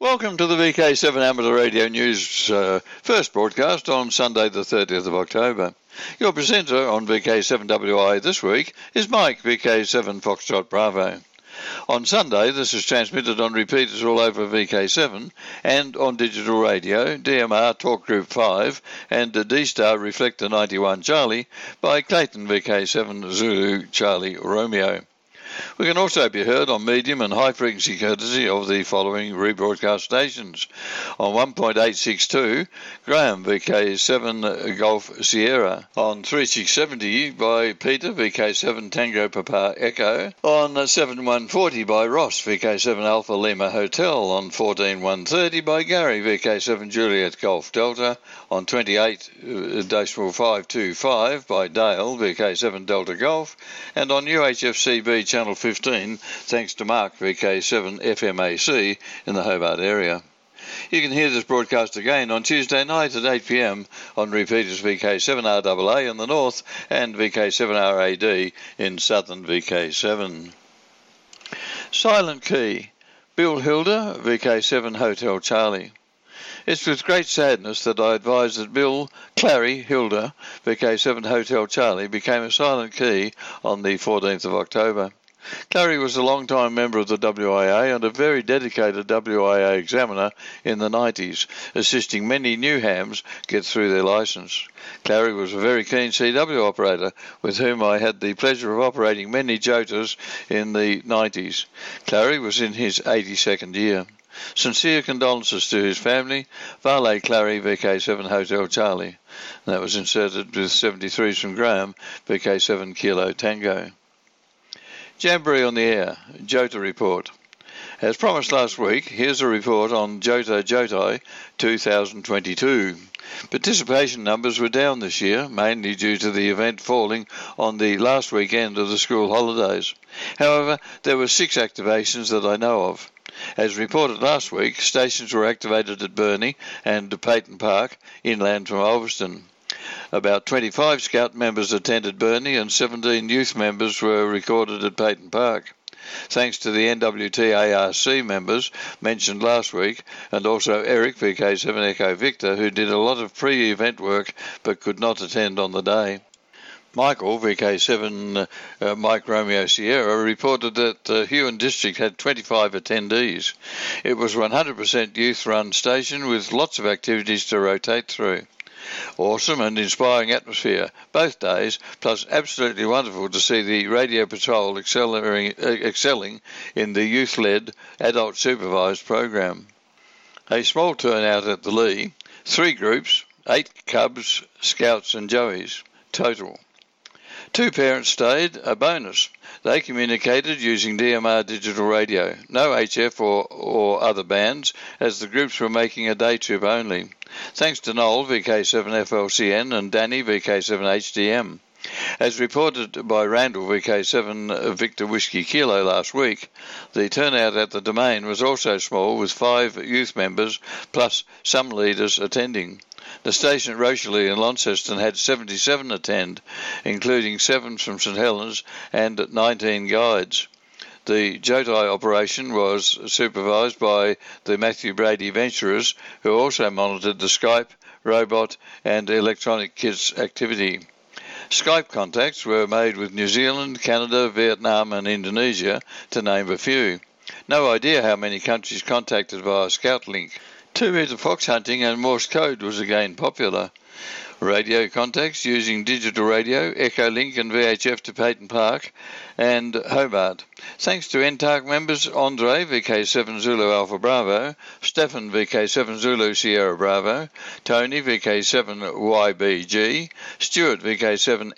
Welcome to the VK7 Amateur Radio News first broadcast on Sunday the 30th of October. Your presenter on VK7WI this week is Mike, VK7 Foxtrot Bravo. On Sunday, this is transmitted on repeaters all over VK7 and on digital radio, DMR Talk Group 5 and D-Star Reflector 91 Charlie by Clayton VK7 Zulu Charlie Romeo. We can also be heard on medium and high frequency courtesy of the following rebroadcast stations. On 1.862, Graham VK7 Golf Sierra. On 3670 by Peter VK7 Tango Papa Echo. On 7140 by Ross VK7 Alpha Lima Hotel. On 14130 by Gary VK7 Juliet Golf Delta. On 28.525 by Dale VK7 Delta Golf. And on UHFCB Channel 15, thanks to Mark VK7 FMAC in the Hobart area. You can hear this broadcast again on Tuesday night at 8 p.m. on repeaters VK7RAA in the north and VK7RAD in southern VK7. Silent Key, Bill Hilda, VK7 Hotel Charlie. It's with great sadness that I advise that Bill Clary Hilda, VK7 Hotel Charlie, became a silent key on the 14th of October. Clary was a long-time member of the WIA and a very dedicated WIA examiner in the 90s, assisting many new hams get through their licence. Clary was a very keen CW operator with whom I had the pleasure of operating many Jotas in the 90s. Clary was in his 82nd year. Sincere condolences to his family, Vale Clary, VK7 Hotel Charlie. And that was inserted with 73s from Graham, VK7 Kilo Tango. Jamboree on the Air, Jota Report. As promised last week, here's a report on Jota Jotai 2022. Participation numbers were down this year, mainly due to the event falling on the last weekend of the school holidays. However, there were 6 activations that I know of. As reported last week, stations were activated at Burnie and Peyton Park, inland from Ulverston. About 25 Scout members attended Burnie and 17 youth members were recorded at Peyton Park. Thanks to the NWT-ARC members mentioned last week and also Eric VK7 Echo Victor, who did a lot of pre-event work but could not attend on the day. Michael, VK7 Mike Romeo Sierra, reported that Huon District had 25 attendees. It was 100% youth-run station with lots of activities to rotate through. Awesome and inspiring atmosphere both days, plus absolutely wonderful to see the radio patrol excelling in the youth-led, adult-supervised program. A small turnout at the Lee, 3 groups, 8 Cubs, Scouts and Joeys, total. 2 parents stayed, a bonus. They communicated using DMR digital radio, no HF or other bands, as the groups were making a day trip only. Thanks to Noel, VK7 FLCN, and Danny, VK7 HDM. As reported by Randall, VK7 Victor Whiskey Kilo last week, the turnout at the Domain was also small, with 5 youth members plus some leaders attending. The station at Rochely in Launceston had 77 attend, including 7 from St Helens and 19 guides. The Jotai operation was supervised by the Matthew Brady Venturers, who also monitored the Skype, robot and electronic kits activity. Skype contacts were made with New Zealand, Canada, Vietnam and Indonesia, to name a few. No idea how many countries contacted via ScoutLink. 2-metre fox hunting and Morse code was again popular. Radio contacts using digital radio, Echolink and VHF to Peyton Park and Hobart. Thanks to NTARC members Andre, VK7 Zulu Alpha Bravo, Stefan, VK7 Zulu Sierra Bravo, Tony, VK7 YBG, Stuart, VK7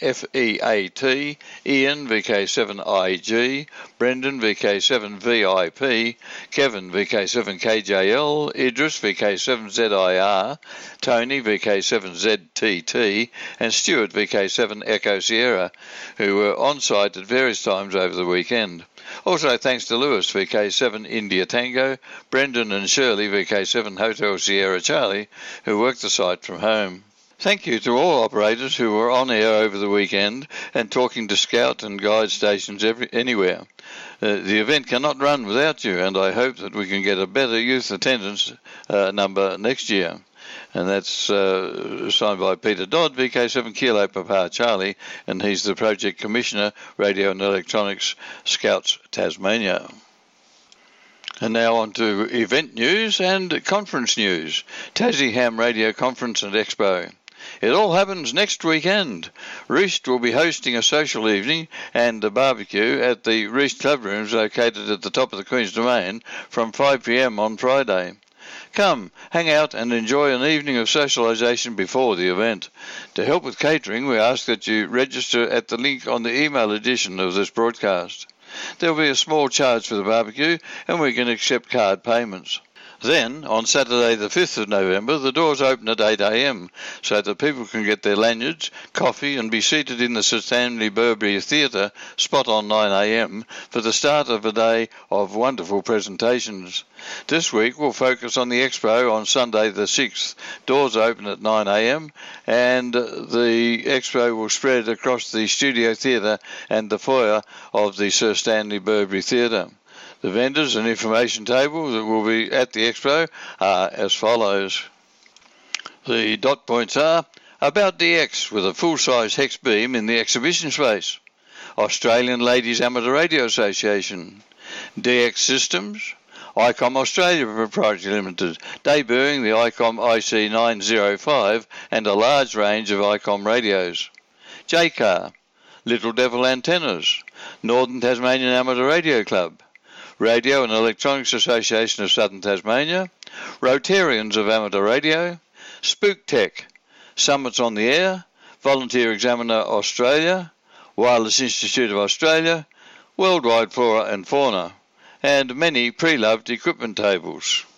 FEAT, Ian, VK7 IG, Brendan, VK7 VIP, Kevin, VK7 KJL, Idris, VK7 ZIR, Tony, VK7 ZTT, and Stuart, VK7 Echo Sierra, who were on site at various times over the weekend. Also thanks to Lewis, VK7 India Tango, Brendan and Shirley, VK7 Hotel Sierra Charlie, who worked the site from home. Thank you to all operators who were on air over the weekend and talking to scout and guide stations anywhere. The event cannot run without you, and I hope that we can get a better youth attendance number next year. And that's signed by Peter Dodd, VK7 Kilo Papa Charlie, and he's the Project Commissioner, Radio and Electronics, Scouts Tasmania. And now on to event news and conference news. Tassie Ham Radio Conference and Expo. It all happens next weekend. Reist will be hosting a social evening and a barbecue at the Reist Club Rooms located at the top of the Queen's Domain from 5 p.m. on Friday. Come, hang out and enjoy an evening of socialisation before the event. To help with catering, we ask that you register at the link on the email edition of this broadcast. There will be a small charge for the barbecue and we can accept card payments. Then, on Saturday the 5th of November, the doors open at 8 a.m. so that people can get their lanyards, coffee and be seated in the Sir Stanley Burberry Theatre spot on 9 a.m. for the start of a day of wonderful presentations. This week we'll focus on the Expo on Sunday the 6th. Doors open at 9 a.m. and the Expo will spread across the Studio Theatre and the foyer of the Sir Stanley Burberry Theatre. The vendors and information table that will be at the Expo are as follows. The dot points are About DX with a full-size hex beam in the exhibition space, Australian Ladies Amateur Radio Association, DX Systems, ICOM Australia Proprietary Limited, debuting the ICOM IC905 and a large range of ICOM radios, JCAR, Little Devil Antennas, Northern Tasmanian Amateur Radio Club, Radio and Electronics Association of Southern Tasmania, Rotarians of Amateur Radio, Spook Tech, Summits on the Air, Volunteer Examiner Australia, Wireless Institute of Australia, Worldwide Flora and Fauna, and many pre-loved equipment tables.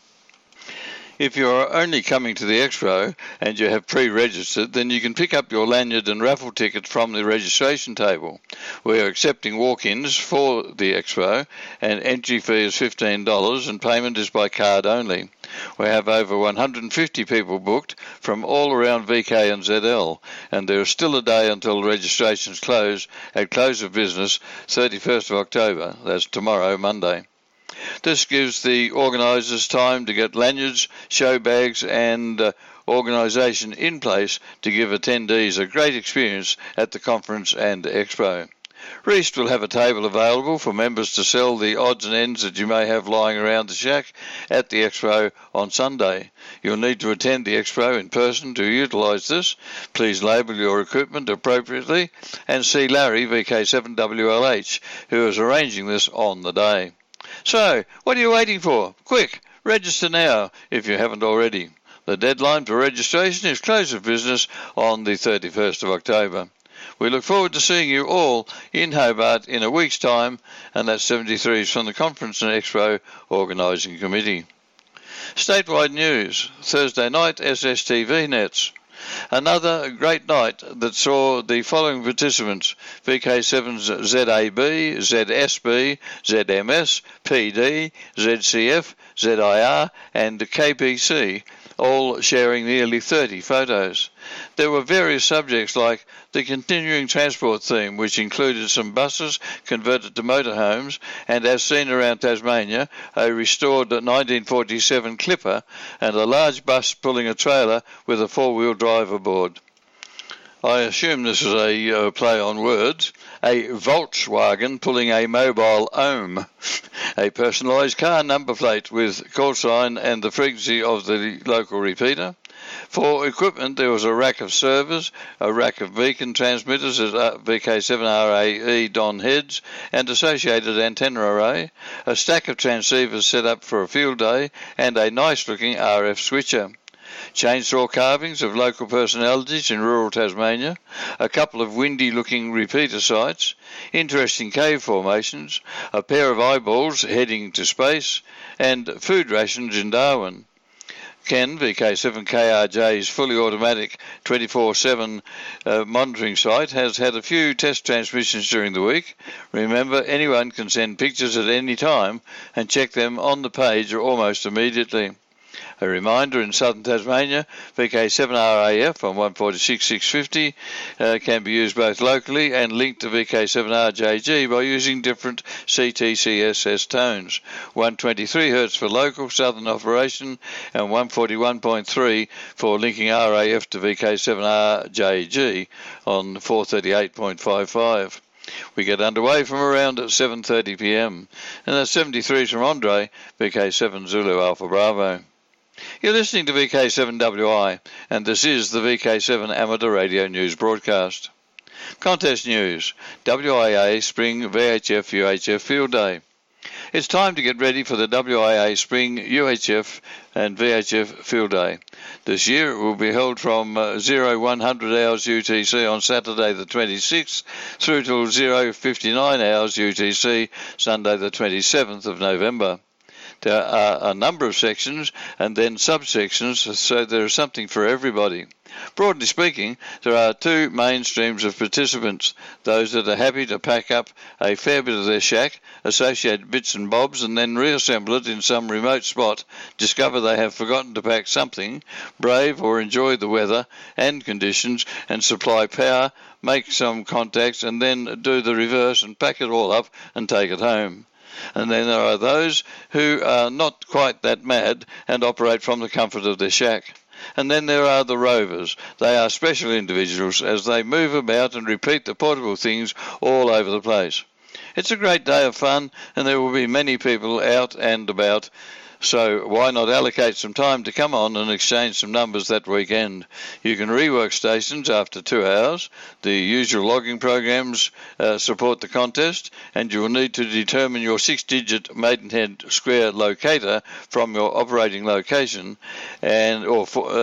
If you are only coming to the Expo and you have pre-registered, then you can pick up your lanyard and raffle ticket from the registration table. We are accepting walk-ins for the Expo and entry fee is $15 and payment is by card only. We have over 150 people booked from all around VK and ZL, and there is still a day until registrations close at close of business 31st of October. That's tomorrow, Monday. This gives the organisers time to get lanyards, show bags and organisation in place to give attendees a great experience at the conference and expo. Reist will have a table available for members to sell the odds and ends that you may have lying around the shack at the expo on Sunday. You'll need to attend the expo in person to utilise this. Please label your equipment appropriately and see Larry, VK7WLH, who is arranging this on the day. So, what are you waiting for? Quick, register now if you haven't already. The deadline for registration is close of business on the 31st of October. We look forward to seeing you all in Hobart in a week's time, and that's 73s from the Conference and Expo Organising Committee. Statewide news, Thursday night SSTV nets. Another great night that saw the following participants: VK7's ZAB, ZSB, ZMS, PD, ZCF, ZIR and KPC, all sharing nearly 30 photos. There were various subjects like the continuing transport theme, which included some buses converted to motorhomes and, as seen around Tasmania, a restored 1947 Clipper and a large bus pulling a trailer with a four-wheel drive aboard. I assume this is a play on words. A Volkswagen pulling a mobile Ohm. A personalised car number plate with call sign and the frequency of the local repeater. For equipment, there was a rack of servers, a rack of beacon transmitters at VK7RAE Don heads and associated antenna array, a stack of transceivers set up for a field day, and a nice-looking RF switcher. Chainsaw carvings of local personalities in rural Tasmania, a couple of windy-looking repeater sites, interesting cave formations, a pair of eyeballs heading to space, and food rations in Darwin. Ken, VK7KRJ's fully automatic 24/7 monitoring site, has had a few test transmissions during the week. Remember, anyone can send pictures at any time and check them on the page almost immediately. A reminder, in southern Tasmania, VK7RAF on 146.650 can be used both locally and linked to VK7RJG by using different CTCSS tones. 123 Hz for local southern operation and 141.3 for linking RAF to VK7RJG on 438.55. We get underway from around 7:30 p.m. and that's 73s from Andre, VK7 Zulu Alpha Bravo. You're listening to VK7WI, and this is the VK7 Amateur Radio News broadcast. Contest news: WIA Spring VHF UHF Field Day. It's time to get ready for the WIA Spring UHF and VHF Field Day. This year it will be held from 0100 hours UTC on Saturday the 26th through till 059 hours UTC Sunday the 27th of November. There are a number of sections and then subsections, so there is something for everybody. Broadly speaking, there are two main streams of participants: those that are happy to pack up a fair bit of their shack, associate bits and bobs, and then reassemble it in some remote spot, discover they have forgotten to pack something, brave or enjoy the weather and conditions, and supply power, make some contacts, and then do the reverse and pack it all up and take it home. And then there are those who are not quite that mad and operate from the comfort of their shack. And then there are the rovers. They are special individuals as they move about and repeat the portable things all over the place. It's a great day of fun and there will be many people out and about, so why not allocate some time to come on and exchange some numbers that weekend? You can rework stations after 2 hours. The usual logging programs support the contest, and you will need to determine your 6-digit Maidenhead Square locator from your operating location, and there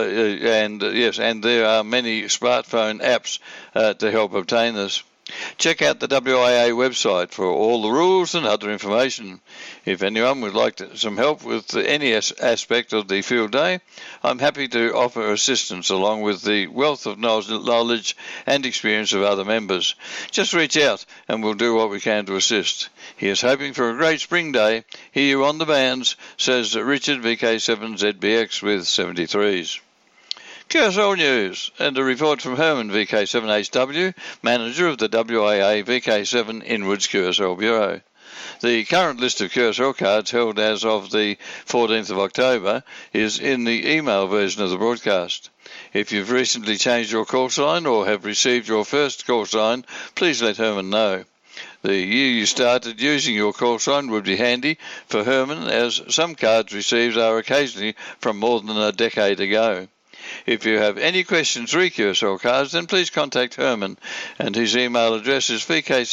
are many smartphone apps to help obtain this. Check out the WIA website for all the rules and other information. If anyone would like some help with any aspect of the field day, I'm happy to offer assistance along with the wealth of knowledge and experience of other members. Just reach out and we'll do what we can to assist. Here's hoping for a great spring day. Hear you on the bands, says Richard, VK7ZBX with 73s. QSL News, and a report from Herman, VK7HW, manager of the WIA VK7 Inwards QSL Bureau. The current list of QSL cards held as of the 14th of October is in the email version of the broadcast. If you've recently changed your call sign or have received your first call sign, please let Herman know. The year you started using your call sign would be handy for Herman, as some cards received are occasionally from more than a decade ago. If you have any questions re QSL cards, then please contact Herman, and his email address is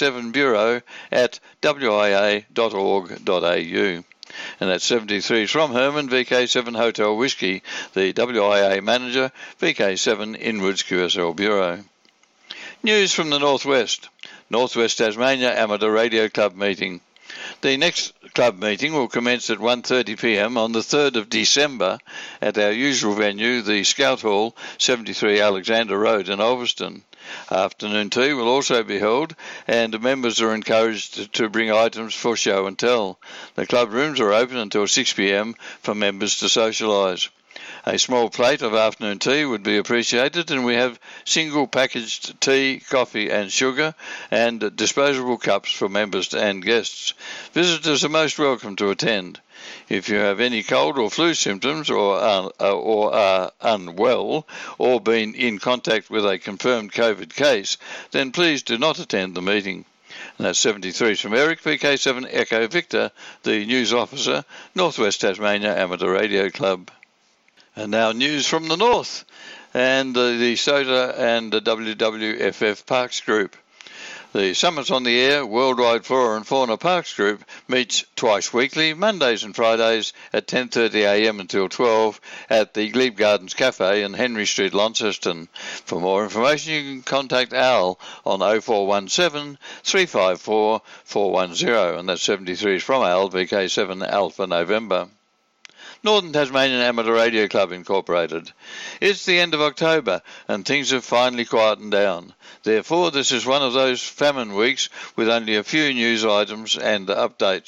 vk7bureau@wia.org.au. And that's 73 from Herman, VK7 Hotel Whiskey, the WIA manager, VK7 Inwards QSL Bureau. News from the Northwest. Northwest Tasmania Amateur Radio Club meeting. The next club meeting will commence at 1:30 p.m. on the 3rd of December at our usual venue, the Scout Hall, 73 Alexander Road in Ulverston. Afternoon tea will also be held, and members are encouraged to bring items for show and tell. The club rooms are open until 6 p.m. for members to socialise. A small plate of afternoon tea would be appreciated, and we have single packaged tea, coffee and sugar, and disposable cups for members and guests. Visitors are most welcome to attend. If you have any cold or flu symptoms or are unwell or been in contact with a confirmed COVID case, then please do not attend the meeting. And that's 73 from Eric, VK7 Echo Victor, the news officer, Northwest Tasmania Amateur Radio Club. And now news from the north, and the SOTA and the WWFF Parks Group. The Summits on the Air Worldwide Flora and Fauna Parks Group meets twice weekly, Mondays and Fridays at 10:30 a.m. until 12 at the Glebe Gardens Cafe in Henry Street, Launceston. For more information, you can contact Al on 0417 354 410, and that's 73 from Al, VK7 Alpha November. Northern Tasmanian Amateur Radio Club Incorporated. It's the end of October and things have finally quietened down. Therefore, this is one of those famine weeks with only a few news items and updates.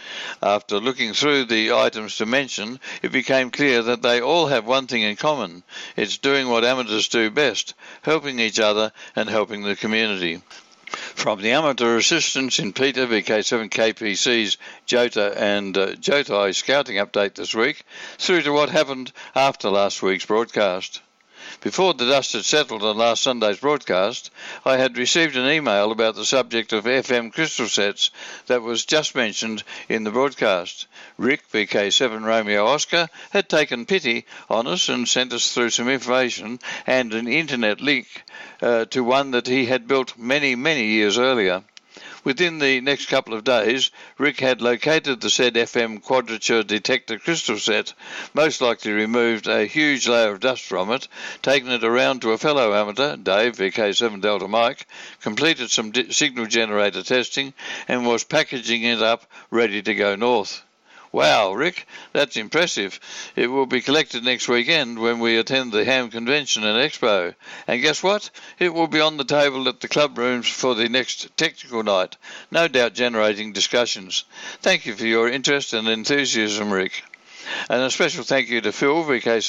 After looking through the items to mention, it became clear that they all have one thing in common. It's doing what amateurs do best, helping each other and helping the community. From the amateur assistants in Peter, VK7 KPC's Jota and Jotai scouting update this week, through to what happened after last week's broadcast. Before the dust had settled on last Sunday's broadcast, I had received an email about the subject of FM crystal sets that was just mentioned in the broadcast. Rick, VK7 Romeo Oscar, had taken pity on us and sent us through some information and an internet link to one that he had built many, many years earlier. Within the next couple of days, Rick had located the said FM quadrature detector crystal set, most likely removed a huge layer of dust from it, taken it around to a fellow amateur, Dave, VK7 Delta Mike, completed some signal generator testing, and was packaging it up ready to go north. Wow, Rick, that's impressive. It will be collected next weekend when we attend the Ham Convention and Expo. And guess what? It will be on the table at the club rooms for the next technical night, no doubt generating discussions. Thank you for your interest and enthusiasm, Rick. And a special thank you to Phil,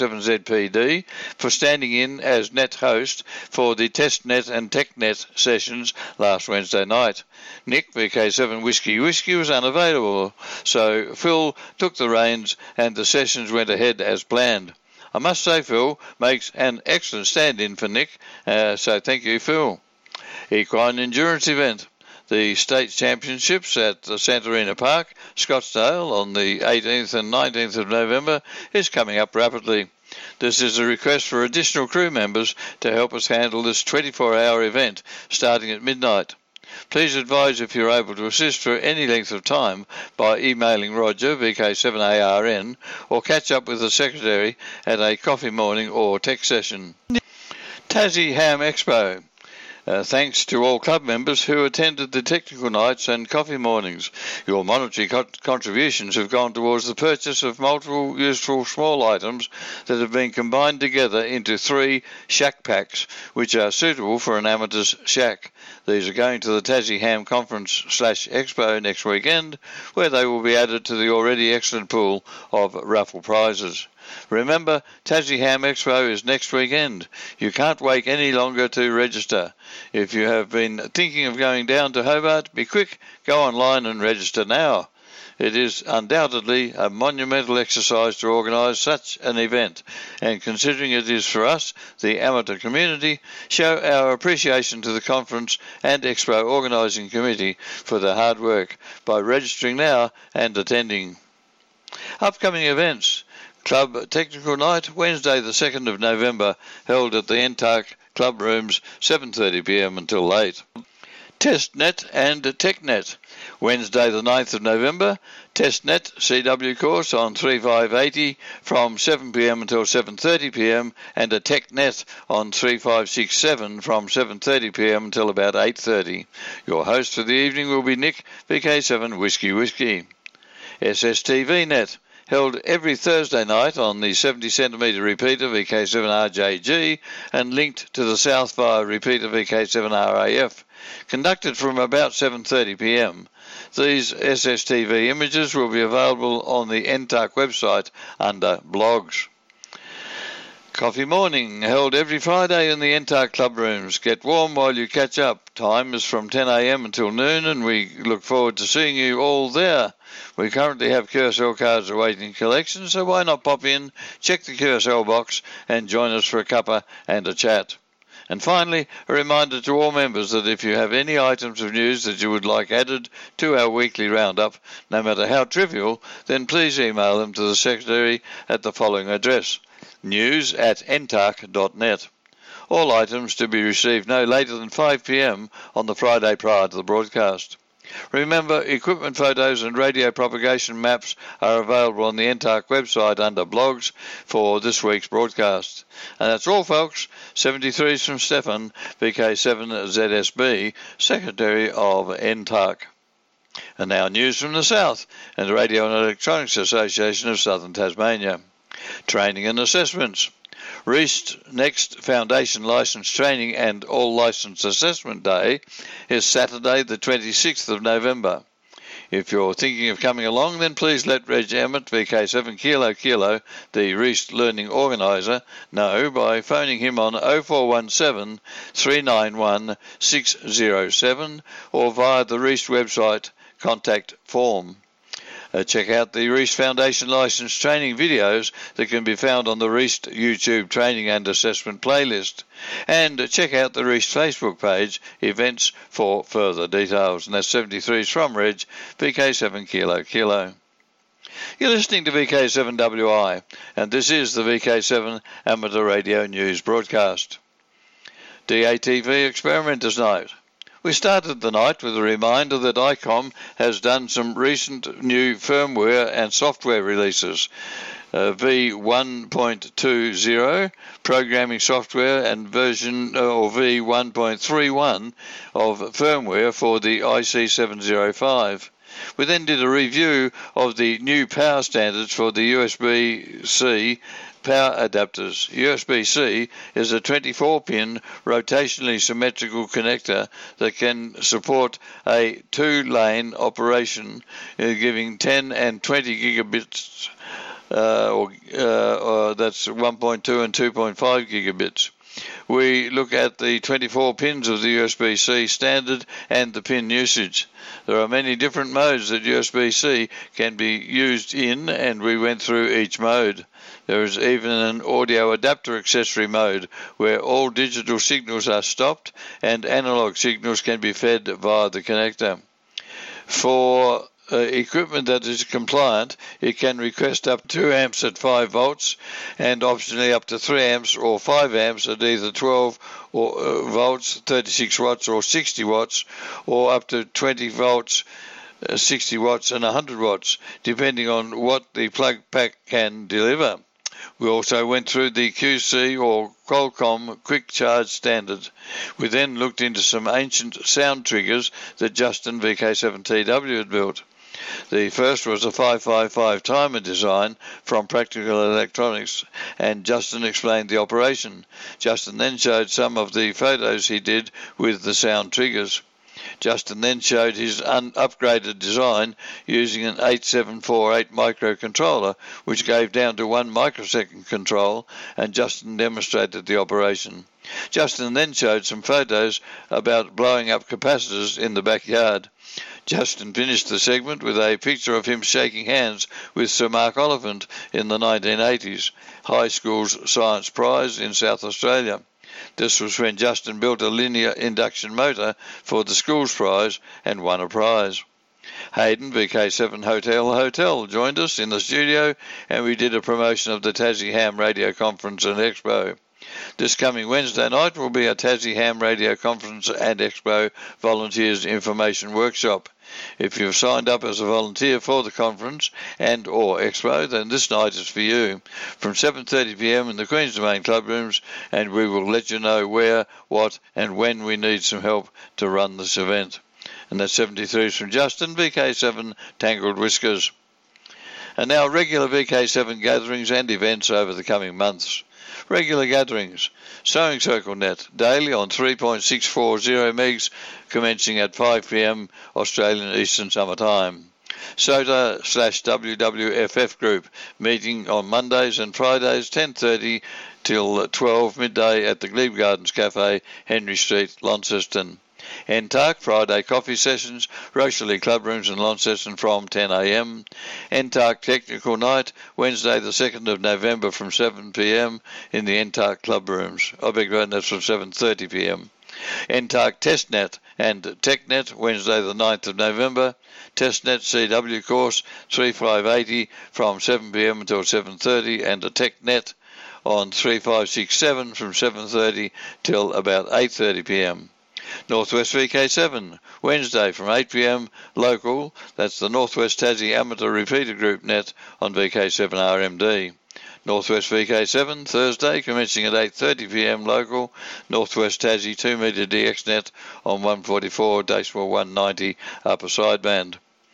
VK7ZPD, for standing in as net host for the TestNet and TechNet sessions last Wednesday night. Nick, VK7 Whiskey was unavailable, so Phil took the reins and the sessions went ahead as planned. I must say Phil makes an excellent stand-in for Nick, so thank you, Phil. Equine Endurance Event. The State Championships at the Santarina Park, Scottsdale, on the 18th and 19th of November is coming up rapidly. This is a request for additional crew members to help us handle this 24-hour event starting at midnight. Please advise if you're able to assist for any length of time by emailing Roger, VK7ARN, or catch up with the secretary at a coffee morning or tech session. Tassie Ham Expo. Thanks to all club members who attended the technical nights and coffee mornings. Your monetary contributions have gone towards the purchase of multiple useful small items that have been combined together into 3 shack packs, which are suitable for an amateur's shack. These are going to the Tassie Ham Conference/Expo next weekend, where they will be added to the already excellent pool of raffle prizes. Remember, Tassie Ham Expo is next weekend. You can't wait any longer to register. If you have been thinking of going down to Hobart, be quick, go online and register now. It is undoubtedly a monumental exercise to organise such an event, and considering it is for us, the amateur community, show our appreciation to the conference and Expo organising committee for their hard work by registering now and attending. Upcoming events. Club Technical Night, Wednesday the 2nd of November, held at the NTARC Club Rooms, 7:30 p.m. until late. TestNet and TechNet, Wednesday the 9th of November, TestNet CW course on 3580 from 7 p.m. until 7:30 p.m. and a TechNet on 3567 from 7:30 p.m. until about 8:30. Your host for the evening will be Nick, VK7 Whiskey. SSTV Net, held every Thursday night on the 70cm repeater VK7RJG and linked to the South via repeater VK7RAF. Conducted from about 7:30 p.m. These SSTV images will be available on the NTARC website under blogs. Coffee morning, held every Friday in the NTARC club rooms. Get warm while you catch up. Time is from 10 a.m. until noon, and we look forward to seeing you all there. We currently have QSL cards awaiting collection, so why not pop in, check the QSL box, and join us for a cuppa and a chat. And finally, a reminder to all members that if you have any items of news that you would like added to our weekly roundup, no matter how trivial, then please email them to the Secretary at the following address: news@ntarc.net. All items to be received no later than 5 p.m. on the Friday prior to the broadcast. Remember, equipment photos and radio propagation maps are available on the NTARC website under blogs for this week's broadcast. And that's all, folks. 73s from Stefan, VK7ZSB, Secretary of NTARC. And now news from the South and the Radio and Electronics Association of Southern Tasmania. Training and assessments. REAST Next Foundation Licence Training and All Licence Assessment Day is Saturday the 26th of November. If you're thinking of coming along, then please let Reg Emmett, VK7 Kilo Kilo, the Reese Learning Organiser, know by phoning him on 0417 391 607 or via the Reese website contact form. Check out the Reese Foundation Licence training videos that can be found on the Reese YouTube Training and Assessment playlist. And check out the Reese Facebook page, events, for further details. And that's 73's from Reg, VK7 Kilo Kilo. You're listening to VK7WI, and this is the VK7 Amateur Radio News broadcast. DATV Experimenters Night. We started the night with a reminder that ICOM has done some recent new firmware and software releases. V1.20 programming software and version or V1.31 of firmware for the IC705. We then did a review of the new power standards for the USB-C power adapters. USB-C is a 24-pin rotationally symmetrical connector that can support a two-lane operation, giving 10 and 20 gigabits, that's 1.2 and 2.5 gigabits. We look at the 24 pins of the USB-C standard and the pin usage. There are many different modes that USB-C can be used in, and we went through each mode. There is even an audio adapter accessory mode where all digital signals are stopped and analog signals can be fed via the connector. For equipment that is compliant, it can request up to 2 amps at 5 volts and optionally up to 3 amps or 5 amps at either 12 volts, 36 watts or 60 watts, or up to 20 volts, 60 watts and 100 watts, depending on what the plug pack can deliver. We also went through the QC or Qualcomm Quick Charge standard. We then looked into some ancient sound triggers that Justin VK7TW had built. The first was a 555 timer design from Practical Electronics, and Justin explained the operation. Justin then showed some of the photos he did with the sound triggers. Justin then showed his upgraded design using an 8748 microcontroller, which gave down to 1 microsecond control, and Justin demonstrated the operation. Justin then showed some photos about blowing up capacitors in the backyard. Justin finished the segment with a picture of him shaking hands with Sir Mark Oliphant in the 1980s, High School's Science Prize in South Australia. This was when Justin built a linear induction motor for the Schools Prize and won a prize. Hayden, VK7 Hotel, joined us in the studio, and we did a promotion of the Tassie Ham Radio Conference and Expo. This coming Wednesday night will be a Tassie Ham Radio Conference and Expo Volunteers Information Workshop. If you've signed up as a volunteer for the conference and or expo, then this night is for you, from 7:30 p.m. in the Queen's Domain Club Rooms, and we will let you know where, what and when we need some help to run this event. And that's 73 from Justin, VK7 Tangled Whiskers. And now regular VK7 gatherings and events over the coming months. Regular gatherings. Sewing Circle Net, daily on 3.640 megs, commencing at 5 p.m. Australian Eastern Summer Time. SOTA/WWFF group, meeting on Mondays and Fridays, 10:30 till 12 midday at the Glebe Gardens Cafe, Henry Street, Launceston. NTARC Friday coffee sessions, Rosalie Club Rooms in Launceston from 10 a.m. NTARC Technical Night, Wednesday the 2nd of November from 7 p.m. in the NTARC Club Rooms. I beg your pardon, that's from 7:30 p.m. NTARC Testnet and TechNet, Wednesday the 9th of November. Testnet CW course 3580 from 7 p.m. until 7:30, and a TechNet on 3567 from 7:30 till about 8:30 p.m. Northwest VK7, Wednesday from 8 p.m. local, that's the Northwest Tassie Amateur Repeater Group net on VK7 RMD. Northwest VK7, Thursday, commencing at 8:30 p.m. local, Northwest Tassie 2 metre DX net on 144-190 upper sideband.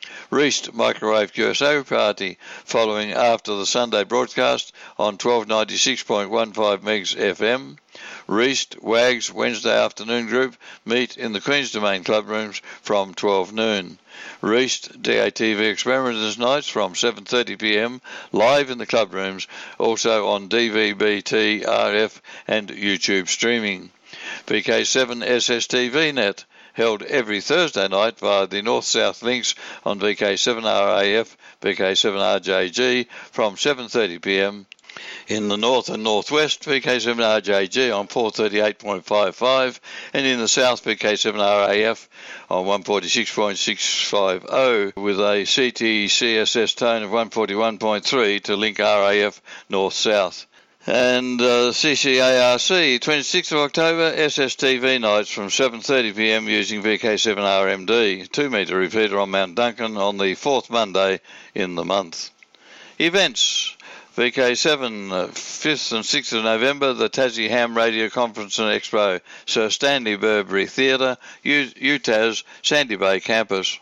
Reist Microwave QSO Party following after the Sunday broadcast on 1296.15 megs FM. Reist Wags Wednesday afternoon group meet in the Queen's Domain club rooms from 12 noon. Reist DATV Experimenters Nights from 7:30 p.m. live in the club rooms, also on DVB-T, RF and YouTube streaming. VK7 SSTV Net held every Thursday night via the North-South links on VK7RAF, VK7RJG from 7:30 p.m. In the north and northwest, VK7RJG on 438.55 and in the south, VK7RAF on 146.650 with a CTCSS tone of 141.3 to link RAF north-south. And CCARC, 26th of October, SSTV nights from 7:30 p.m. using VK7RMD, 2-metre repeater on Mount Duncan on the 4th Monday in the month. Events. VK7, 5th and 6th of November, the Tassie Ham Radio Conference and Expo, Sir Stanley Burberry Theatre, UTAS, Sandy Bay Campus.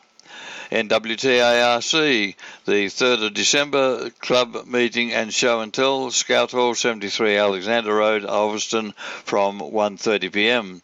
NWTARC, the 3rd of December, club meeting and show and tell, Scout Hall, 73 Alexander Road, Ulverston, from 1:30 p.m.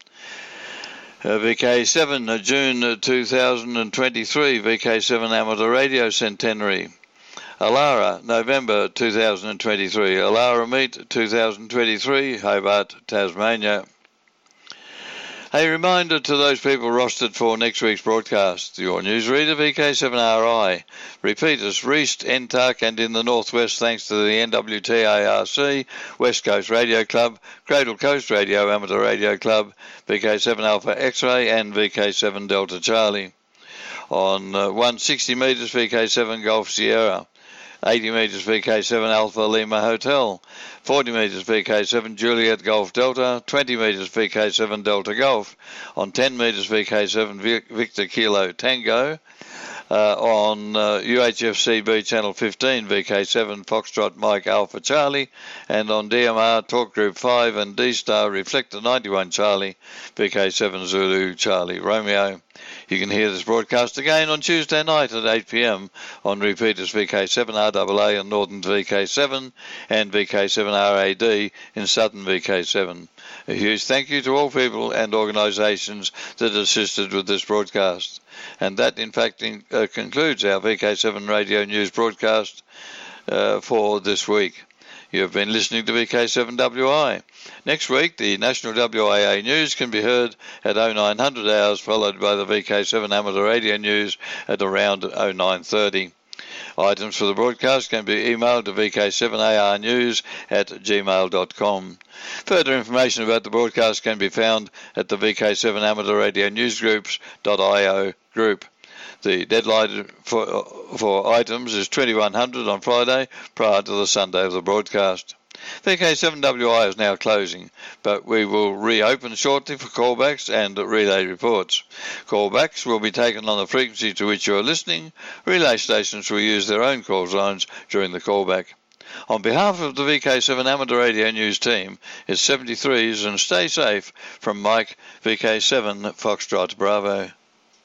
VK7, June 2023, VK7 Amateur Radio Centenary. Alara, November 2023, Alara Meet 2023, Hobart, Tasmania. A reminder to those people rostered for next week's broadcast. Your newsreader, VK7RI. Repeaters, Reist, NTARC and in the northwest thanks to the NWTARC, West Coast Radio Club, Cradle Coast Radio Amateur Radio Club, VK7 Alpha X-Ray and VK7 Delta Charlie. On 160 metres, VK7 Golf Sierra. 80 metres VK7 Alpha Lima Hotel, 40 metres VK7 Juliet Golf Delta, 20 metres VK7 Delta Golf, on 10 metres VK7 Victor Kilo Tango, on UHFCB Channel 15 VK7 Foxtrot Mike Alpha Charlie, and on DMR Talk Group 5 and D-Star Reflector 91 Charlie, VK7 Zulu Charlie Romeo. You can hear this broadcast again on Tuesday night at 8 p.m. on repeaters VK7 RAA and Northern VK7 and VK7 RAD in Southern VK7. A huge thank you to all people and organisations that assisted with this broadcast. And that, in fact, concludes our VK7 radio news broadcast for this week. You have been listening to VK7WI. Next week, the National WIA news can be heard at 0900 hours, followed by the VK7 Amateur Radio News at around 0930. Items for the broadcast can be emailed to vk7arnews@gmail.com. Further information about the broadcast can be found at the VK7 Amateur Radio Newsgroups.io group. The deadline for items is 2100 on Friday, prior to the Sunday of the broadcast. VK7WI is now closing, but we will reopen shortly for callbacks and relay reports. Callbacks will be taken on the frequency to which you are listening. Relay stations will use their own call zones during the callback. On behalf of the VK7 Amateur Radio News team, it's 73s and stay safe from Mike, VK7 Foxtrot Bravo.